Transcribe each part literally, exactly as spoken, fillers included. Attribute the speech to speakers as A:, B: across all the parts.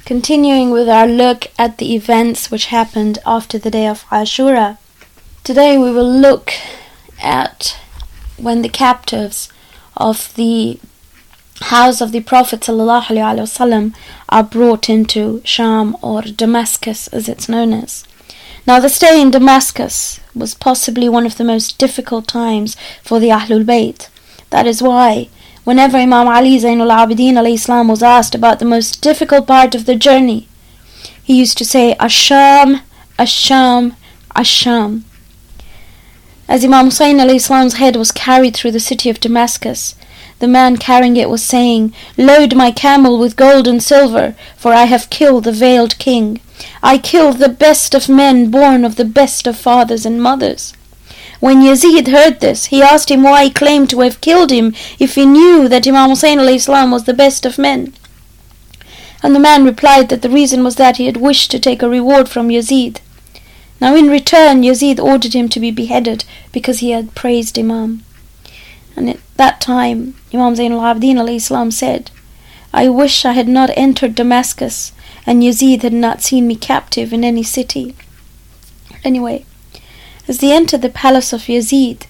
A: Continuing with our look at the events which happened after the day of Ashura. Today we will look at when the captives of the house of the Prophet ﷺ are brought into Sham, or Damascus as it's known as. Now the stay in Damascus was possibly one of the most difficult times for the Ahlul Bayt. That is why whenever Imam Ali Zainul Abidin alayhi salam was asked about the most difficult part of the journey, he used to say, Ash-Sham, Ash-Sham, Ash-Sham. As Imam Hussein alayhi salam's head was carried through the city of Damascus, the man carrying it was saying, Load my camel with gold and silver, for I have killed the veiled king. I killed the best of men, born of the best of fathers and mothers. When Yazid heard this, he asked him why he claimed to have killed him if he knew that Imam Hussein alayhi salam was the best of men. And the man replied that the reason was that he had wished to take a reward from Yazid. Now in return, Yazid ordered him to be beheaded because he had praised Imam. And at that time, Imam Zainul Abidin alayhi salam said, I wish I had not entered Damascus and Yazid had not seen me captive in any city. Anyway, as they entered the palace of Yazid,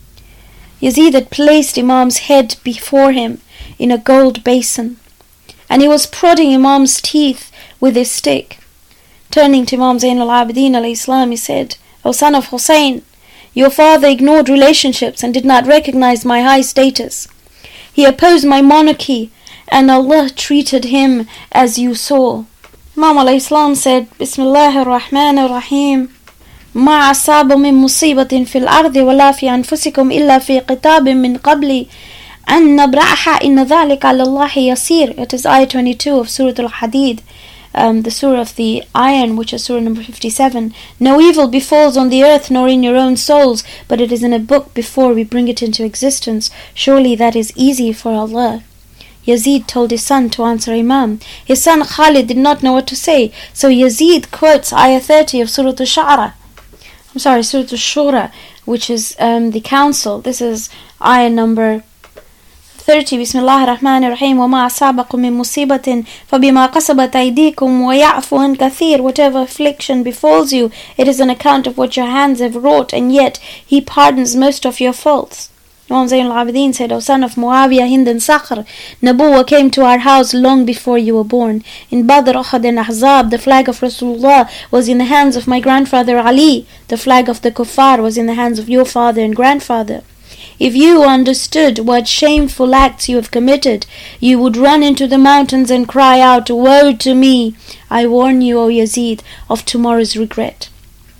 A: Yazid had placed Imam's head before him in a gold basin, and he was prodding Imam's teeth with his stick. Turning to Imam Zainul Abidin alayhi salam, he said, O son of Hussein, your father ignored relationships and did not recognize my high status. He opposed my monarchy, and Allah treated him as you saw. Imam alayhi salam said, Bismillahir Rahmanir Rahim. ما أصاب من مصيبة في الأرض ولا في أنفسكم إلا في كتاب من قبل أن نبرأها إن ذلك على الله يسير. It is ayah twenty-two of Surah Al-Hadid, um, the surah of the iron, which is surah number fifty-seven. No evil befalls on the earth nor in your own souls, but it is in a book before we bring it into existence. Surely that is easy for Allah. Yazid told his son to answer Imam. His son Khalid did not know what to say, so Yazid quotes ayah thirty of Surah Al-Sha'ra. I'm sorry, Surah Al-Shura, which is um, the council. This is ayah number thirty. Bismillah ar-Rahman ar-Rahim. وَمَا أَصَابَكُم مِّن مُّصِيبَةٍ فَبِمَا قَصَبَتْ أَيْدِيكُمْ وَيَعْفُو عَن كَثِيرٍ. Whatever affliction befalls you, it is on account of what your hands have wrought, and yet He pardons most of your faults. Imam Zainul Abidin said, O son of Muawiyah, Hind and Sakhr, Nabuwa came to our house long before you were born. In Badr, Uhud and Ahzab, the flag of Rasulullah was in the hands of my grandfather Ali. The flag of the Kuffar was in the hands of your father and grandfather. If you understood what shameful acts you have committed, you would run into the mountains and cry out, Woe to me! I warn you, O Yazid, of tomorrow's regret.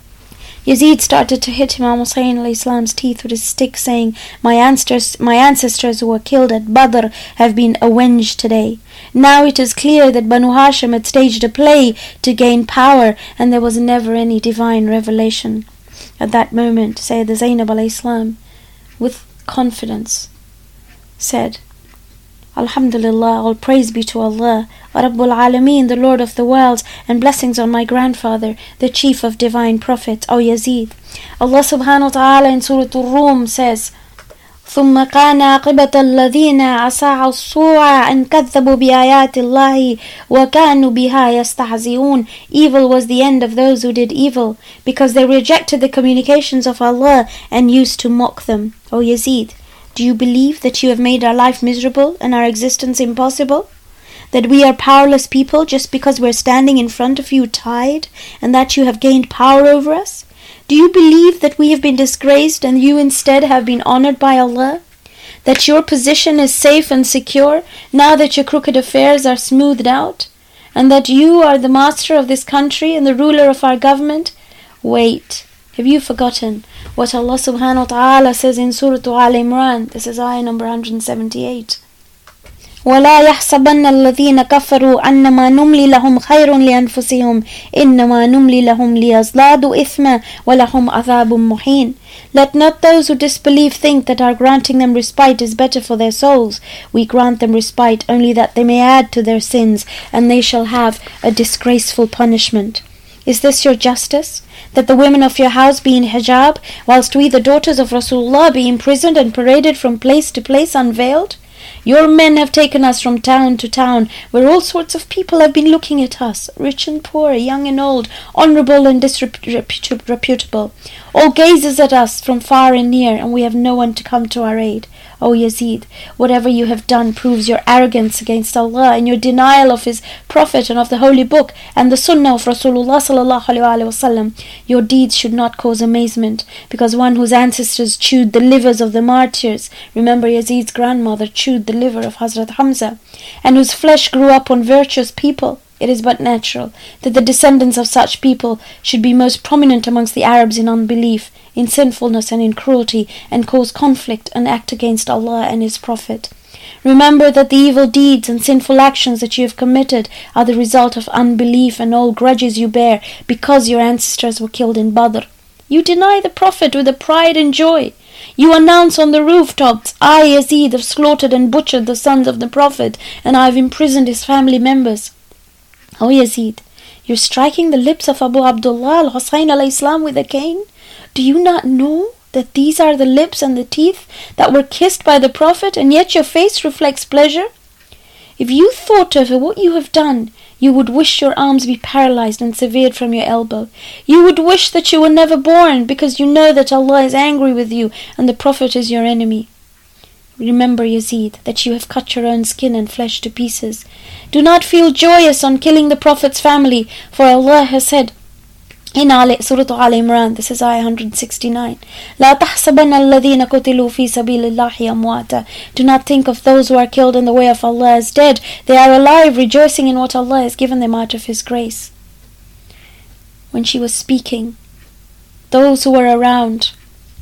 A: Yazid started to hit Imam Hussein alayhi salam's teeth with his stick, saying, my ancestors, my ancestors who were killed at Badr have been avenged today. Now it is clear that Banu Hashim had staged a play to gain power, and there was never any divine revelation. At that moment, Sayyidah Zainab alayhi salam, with confidence, said, Alhamdulillah, all praise be to Allah, Rabbul Alameen, the Lord of the worlds, and blessings on my grandfather, the chief of divine prophets, O Yazid. Allah subhanahu wa ta'ala in Surah Al-Rum says, ثم كان عاقبة الذين أساءوا السوء أن كذبوا بآيات الله وكانوا بها يستهزئون. Evil was the end of those who did evil, because they rejected the communications of Allah and used to mock them. O Yazid, do you believe that you have made our life miserable and our existence impossible? That we are powerless people just because we're standing in front of you tied, and that you have gained power over us? Do you believe that we have been disgraced and you instead have been honored by Allah? That your position is safe and secure now that your crooked affairs are smoothed out? And that you are the master of this country and the ruler of our government? Wait, have you forgotten what Allah subhanahu wa ta'ala says in Surah Al-Imran? This is ayah number one hundred seventy-eight. وَلَا يَحْسَبَنَّ الَّذِينَ كَفَرُوا أَنَّمَا نُمْلِي لَهُمْ خَيْرٌ لِأَنفُسِهِمْ إِنَّمَا نُمْلِي لَهُمْ لِيَزْدَادُوا إِثْمًا وَلَهُمْ عَذَابٌ مُّهِينٌ. Let not those who disbelieve think that our granting them respite is better for their souls. We grant them respite only that they may add to their sins, and they shall have a disgraceful punishment. Is this your justice? That the women of your house be in hijab, whilst we the daughters of Rasulullah be imprisoned and paraded from place to place unveiled? Your men have taken us from town to town, where all sorts of people have been looking at us, rich and poor, young and old, honourable and disreputable. All gazes at us from far and near, and we have no one to come to our aid. O Yazid, whatever you have done proves your arrogance against Allah and your denial of His Prophet and of the Holy Book and the Sunnah of Rasulullah sallallahu alaihi wasallam. Your deeds should not cause amazement, because one whose ancestors chewed the livers of the martyrs, remember Yazid's grandmother chewed the liver of Hazrat Hamza, and whose flesh grew up on virtuous people. It is but natural that the descendants of such people should be most prominent amongst the Arabs in unbelief, in sinfulness and in cruelty, and cause conflict and act against Allah and His Prophet. Remember that the evil deeds and sinful actions that you have committed are the result of unbelief and all grudges you bear because your ancestors were killed in Badr. You deny the Prophet with a pride and joy. You announce on the rooftops, I, Yazid, have slaughtered and butchered the sons of the Prophet, and I have imprisoned his family members. O Yazid, you're striking the lips of Abu Abdullah al-Husayn alayhi salam with a cane? Do you not know that these are the lips and the teeth that were kissed by the Prophet, and yet your face reflects pleasure? If you thought of what you have done, you would wish your arms be paralyzed and severed from your elbow. You would wish that you were never born, because you know that Allah is angry with you and the Prophet is your enemy. Remember, Yazid, that you have cut your own skin and flesh to pieces. Do not feel joyous on killing the Prophet's family, for Allah has said in Surah Al Imran, this is ayah one sixty-nine, لا تحسبن الذين قتلوا في سبيل الله أمواتا. Do not think of those who are killed in the way of Allah as dead. They are alive, rejoicing in what Allah has given them out of His grace. When she was speaking, those who were around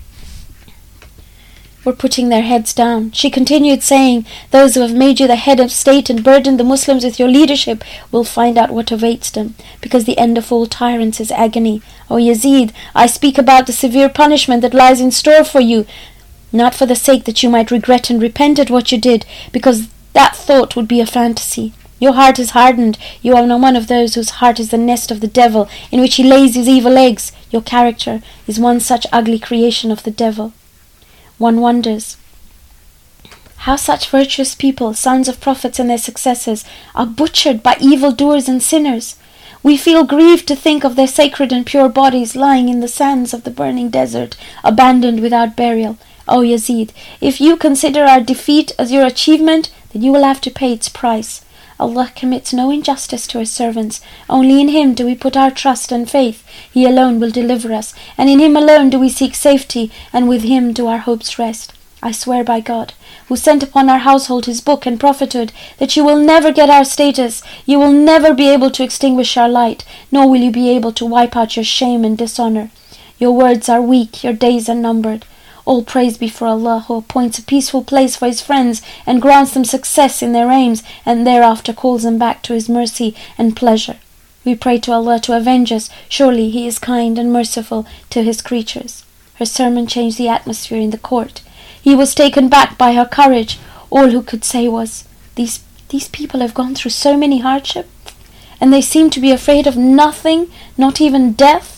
A: were putting their heads down. She continued saying, those who have made you the head of state and burdened the Muslims with your leadership will find out what awaits them, because the end of all tyrants is agony. O Yazid, I speak about the severe punishment that lies in store for you, not for the sake that you might regret and repent at what you did, because that thought would be a fantasy. Your heart is hardened. You are not one of those whose heart is the nest of the devil, in which he lays his evil eggs. Your character is one such ugly creation of the devil. One wonders how such virtuous people, sons of prophets and their successors, are butchered by evildoers and sinners. We feel grieved to think of their sacred and pure bodies lying in the sands of the burning desert, abandoned without burial. O Yazid, if you consider our defeat as your achievement, then you will have to pay its price. Allah commits no injustice to His servants. Only in Him do we put our trust and faith. He alone will deliver us, and in Him alone do we seek safety, and with Him do our hopes rest. I swear by God, who sent upon our household His book and prophethood, that you will never get our status, you will never be able to extinguish our light, nor will you be able to wipe out your shame and dishonour. Your words are weak, your days are numbered. All praise be for Allah, who appoints a peaceful place for His friends and grants them success in their aims, and thereafter calls them back to His mercy and pleasure. We pray to Allah to avenge us. Surely He is kind and merciful to His creatures. Her sermon changed the atmosphere in the court. He was taken back by her courage. All who could say was, These, these people have gone through so many hardships, and they seem to be afraid of nothing, not even death.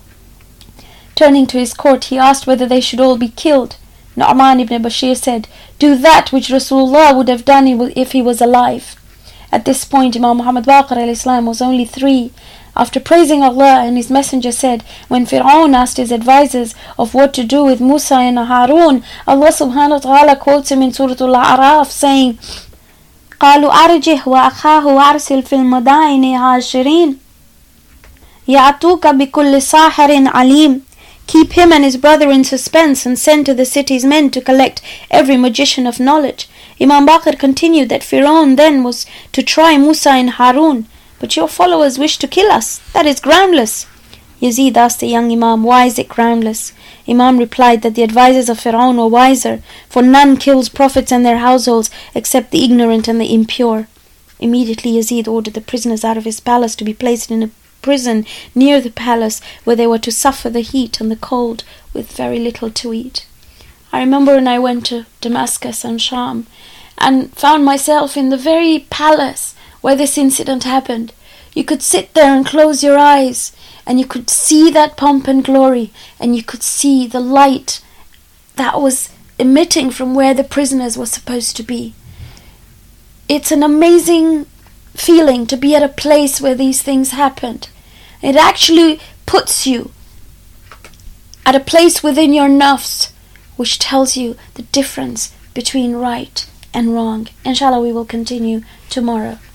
A: Turning to his court, he asked whether they should all be killed. Nu'man ibn Bashir said, Do that which Rasulullah would have done if he was alive. At this point, Imam Muhammad Baqir al-Islam was only three. After praising Allah and His Messenger said, when Fir'aun asked his advisors of what to do with Musa and Harun, Allah subhanahu wa ta'ala quotes him in Surah Al-A'raf saying, قالوا أرجه وأخاه وأرسل في المدائن عاشرين يأتوك بكل ساحر عليم. Keep him and his brother in suspense and send to the city's men to collect every magician of knowledge. Imam Baqir continued that Fir'aun then was to try Musa and Harun, but your followers wish to kill us. That is groundless. Yazid asked the young Imam, why is it groundless? Imam replied that the advisors of Fir'aun were wiser, for none kills prophets and their households except the ignorant and the impure. Immediately Yazid ordered the prisoners out of his palace to be placed in a prison near the palace, where they were to suffer the heat and the cold with very little to eat. I remember when I went to Damascus and Sham and found myself in the very palace where this incident happened. You could sit there and close your eyes, and you could see that pomp and glory, and you could see the light that was emitting from where the prisoners were supposed to be. it's an amazing feeling to be at a place where these things happened. It actually puts you at a place within your nafs which tells you the difference between right and wrong. Inshallah, we will continue tomorrow.